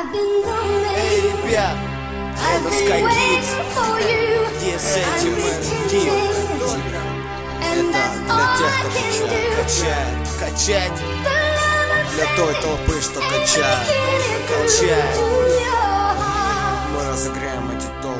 Эй, ребят, это Sky Kids, где Sentiment Deep. Это для тех, кто качает, для той толпы, что качает. Мы разыграем эти толпы.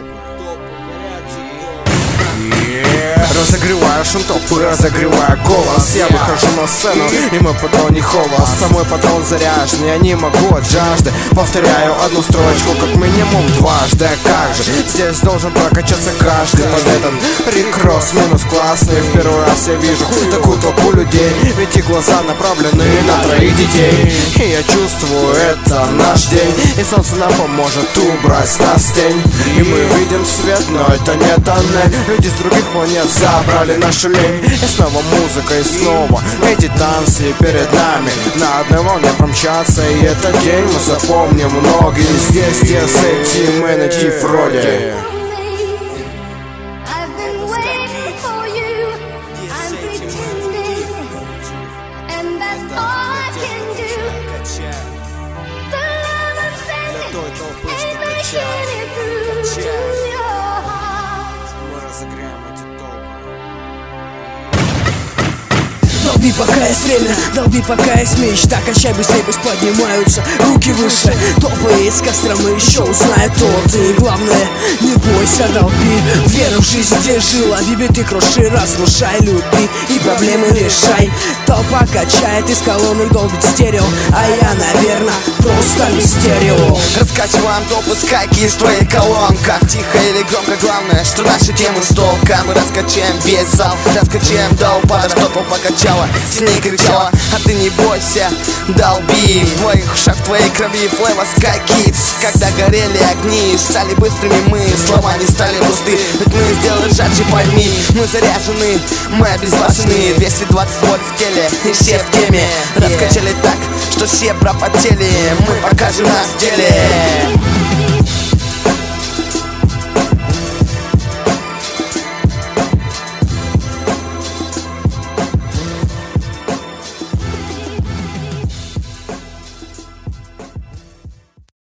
Разогреваю шум толпы, разогреваю голос. Я выхожу на сцену, и мой патрон не холост. А мой патрон заряжен, я не могу от жажды. Повторяю одну строчку, как минимум дважды. А как же, здесь должен прокачаться каждый. Под этот рекросс минус классный. В первый раз я вижу такую толпу людей, ведь их глаза направлены на троих детей. И я чувствую, это наш день, и солнце нам поможет убрать с нас тень. И мы видим свет, но это не тоннель. Люди с других планет забрали нашу лень. И снова музыка, и снова эти танцы перед нами. На одной волне промчаться, и этот день мы запомним. Многие здесь, где с этим Energy вроде. Долби, пока есть время, долби, пока есть мечта. Качай быстрее, пусть поднимаются руки выше. Толпы из Костромы еще узнают тот. И главное, не бойся, долби. Веру в жизнь, где жила, бибит и круши. Разрушай, люби и проблемы решай. Толпа качает, из колонок долбит стерео. А я, наверное, просто не стерео. Раскачиваем толпы скайки из твоей колонках. Тихо или громко, главное, что наши темы с толка. Мы раскачаем весь зал, раскачаем до упада, что толпа качала, сильнее кричала, а ты не бойся, долби. В твоих ушах, в твоей крови флэва Sky Kids. Когда горели огни, стали быстрыми мы, слова не стали пусты, ведь мы сделали жарче, пойми. Мы заряжены, мы обезбашены, 220 вольт в теле, и все в теме. Раскачали так, что все пропотели, мы покажем нас в деле.